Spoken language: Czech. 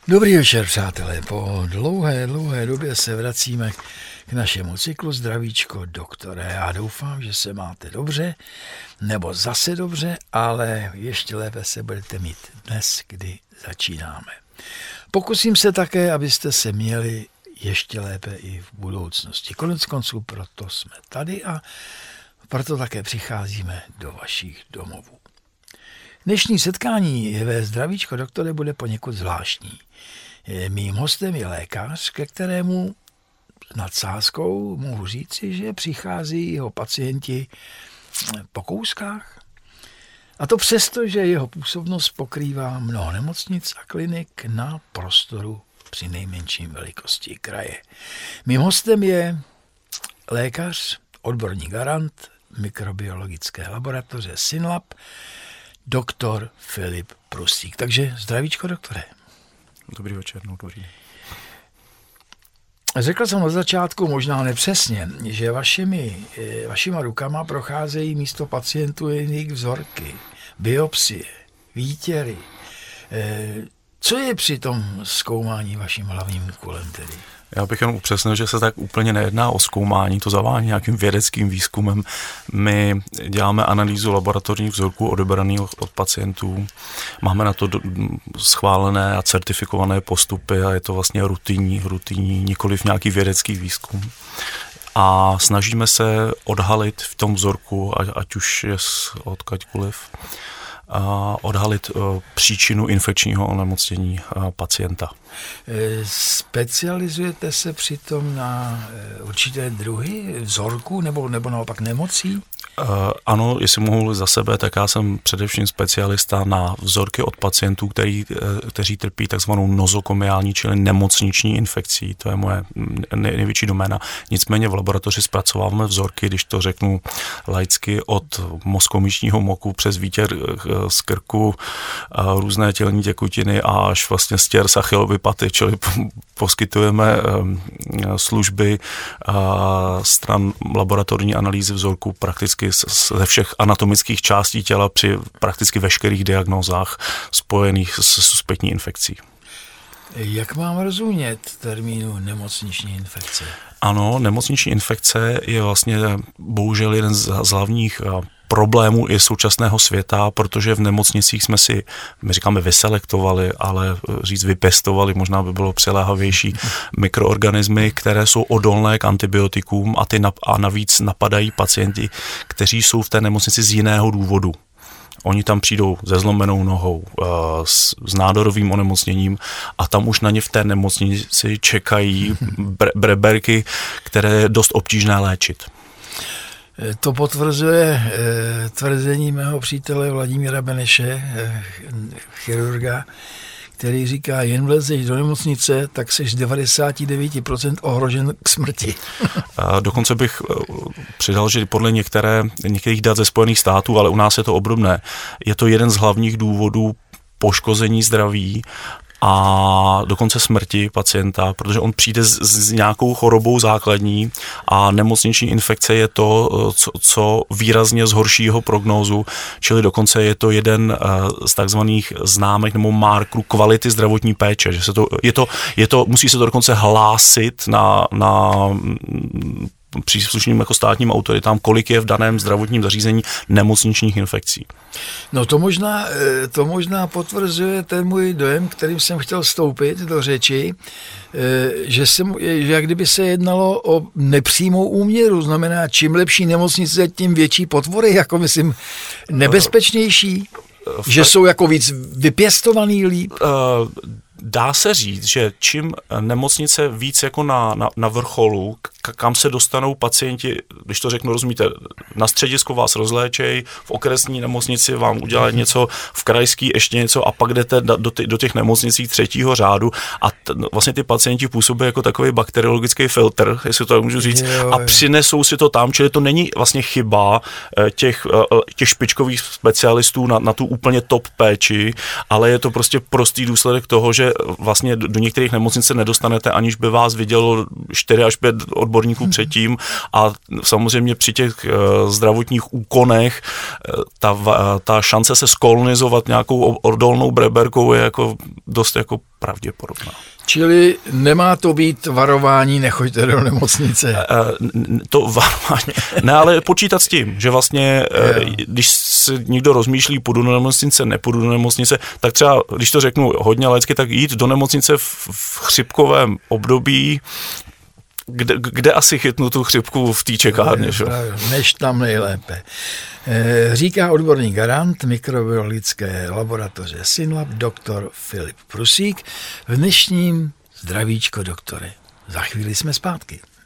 Dobrý večer, přátelé. Po dlouhé době se vracíme k našemu cyklu Zdravíčko doktore. Já doufám, že se máte dobře, nebo zase dobře, ale ještě lépe se budete mít dnes, kdy začínáme. Pokusím se také, abyste se měli ještě lépe i v budoucnosti. Koneckonců proto jsme tady a proto také přicházíme do vašich domovů. Dnešní setkání ve Zdravíčko doktore bude poněkud zvláštní. Mým hostem je lékař, ke kterému s nadsázkou mohu říci, že přichází jeho pacienti po kouskách. A to přesto, že jeho působnost pokrývá mnoho nemocnic a klinik na prostoru při nejmenším velikosti kraje. Mým hostem je lékař, odborný garant mikrobiologické laboratoře Synlab, doktor Filip Prusík. Takže zdravíčko, doktore. Dobrý večer, dobrý. Řekl jsem na začátku, možná nepřesně, že vašima rukama procházejí místo pacientů jen jejich vzorky, biopsie, výtěry. Co je při tom zkoumání vaším hlavním úkolem tedy? Já bych jen upřesnil, že se tak úplně nejedná o zkoumání, to zavání nějakým vědeckým výzkumem. My děláme analýzu laboratorních vzorků odebraných od pacientů, máme na to schválené a certifikované postupy a je to vlastně rutinní, nikoliv nějaký vědecký výzkum. A snažíme se odhalit v tom vzorku, ať už je odkaďkoliv, odhalit příčinu infekčního onemocnění pacienta. Specializujete se přitom na určité druhy vzorků nebo naopak nemocí? Ano, jestli mohu za sebe, tak já jsem především specialista na vzorky od pacientů, kteří trpí takzvanou nozokomiální, čili nemocniční infekcí. To je moje největší doména. Nicméně v laboratoři zpracováváme vzorky, když to řeknu laicky, od mozkomyšního moku přes výtěr z krku, různé tělní tekutiny a až vlastně stěr Achillovy paty, čili poskytujeme služby stran laboratorní analýzy vzorků prakticky ze všech anatomických částí těla při prakticky veškerých diagnózách spojených s suspektní infekcí. Jak mám rozumět termínu nemocniční infekce? Ano, nemocniční infekce je vlastně bohužel jeden z hlavních problémů i současného světa, protože v nemocnicích jsme si, my říkáme vyselektovali, ale říct vypěstovali, možná by bylo přiléhavější, mikroorganismy, které jsou odolné k antibiotikům a navíc napadají pacienti, kteří jsou v té nemocnici z jiného důvodu. Oni tam přijdou se zlomenou nohou, s nádorovým onemocněním a tam už na ně v té nemocnici čekají breberky, které je dost obtížné léčit. To potvrzuje tvrzení mého přítele Vladimíra Beneše, chirurga, který říká, jen vlezeš do nemocnice, tak seš 99% ohrožen k smrti. Dokonce bych přidal, že podle některých dat ze Spojených států, ale u nás je to obdobné, je to jeden z hlavních důvodů poškození zdraví a dokonce smrti pacienta, protože on přijde s nějakou chorobou základní a nemocniční infekce je to, co výrazně zhorší jeho prognózu, čili dokonce je to jeden z takzvaných známek nebo markerů kvality zdravotní péče, že musí se to dokonce hlásit na příslušným jako státním autoritám, kolik je v daném zdravotním zařízení nemocničních infekcí. No to možná potvrzuje ten můj dojem, kterým jsem chtěl vstoupit do řeči, že jak kdyby se jednalo o nepřímou úměru, znamená, čím lepší nemocnice, tím větší potvory, jako myslím, nebezpečnější, že jsou jako víc vypěstovaný líp. Dá se říct, že čím nemocnice víc jako na vrcholu, kam se dostanou pacienti, když to řeknu, rozumíte, na středisku vás rozléčej, v okresní nemocnici vám udělají něco, v krajský ještě něco a pak jdete do těch nemocnicí 3. řádu a vlastně ty pacienti působí jako takový bakteriologický filtr, jestli to můžu říct, a přinesou si to tam, čili to není vlastně chyba těch špičkových specialistů na tu úplně top péči, ale je to prostě prostý důsledek toho, že vlastně do některých nemocnic se nedostanete, aniž by vás vidělo 4 až 5 odborníků předtím a samozřejmě při těch zdravotních úkonech ta šance se skolonizovat nějakou odolnou breberkou je jako dost jako pravděpodobná. Čili nemá to být varování, nechoďte do nemocnice. To varování. Ne, ale počítat s tím, že vlastně, když si někdo rozmýšlí, půjdu do nemocnice, nepůjdu do nemocnice, tak třeba, když to řeknu hodně laicky, tak jít do nemocnice v chřipkovém období, kde asi chytnu tu chřipku v té čekárně. Než tam nejlépe. Říká odborný garant mikrobiologické laboratoře Synlab doktor Filip Prusík v dnešním Zdravíčko doktore. Za chvíli jsme zpátky.